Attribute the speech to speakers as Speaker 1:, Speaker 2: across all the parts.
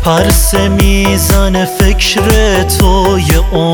Speaker 1: پرسه میزنه فکر توی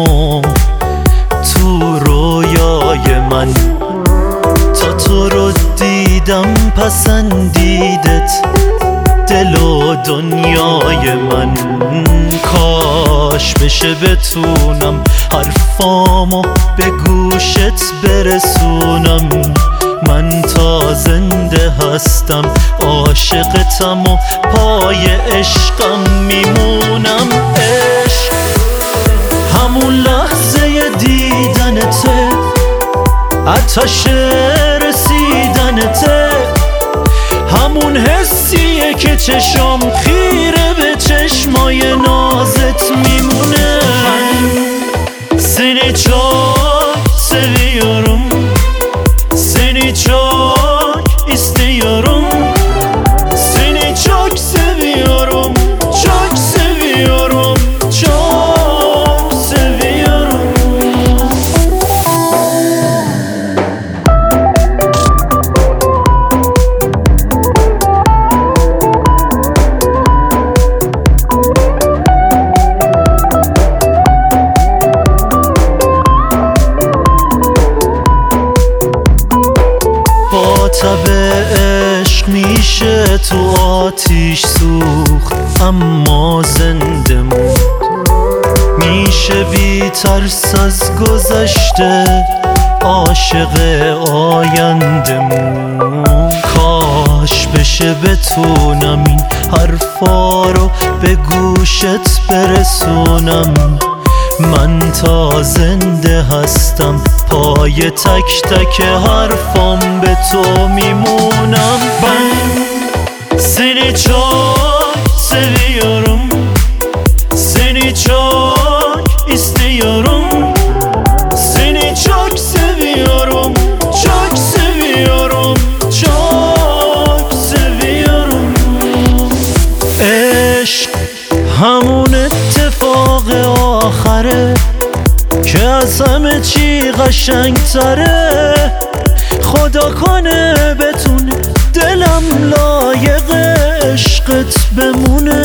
Speaker 1: تو رویای من. تا تو رو دیدم پسندیدت دل و دنیای من. کاش بشه بتونم حرفامو به گوشت برسونم. من تا زنده هستم عاشقتم و پای عشقم میمونم. عشق همون لحظه دیدنته، آتش رسیدنته، همون حسیه که چشم خیره به چشمای نازت میمونه. Seni çok seviyorum, seni çok istiyorum, seni çok seviyorum, çok seviyorum, çok seviyorum. تب عشق میشه تو آتیش سوخت اما زنده موند. میشه بی ترس از گذشته عاشق آینده موند. کاش بشه بتونم این حرفا رو به گوشت برسونم. من تا زنده هستم پای تک تک حرفام به تو میمونم. Ben seni çok seviyorum, seni çok istiyorum, seni çok seviyorum, çok seviyorum, çok seviyorum. عشق همون اتفاق آخره که از همه چی قشنگ تره. خدا کنه بتونه دلم لایق عشقت بمونه.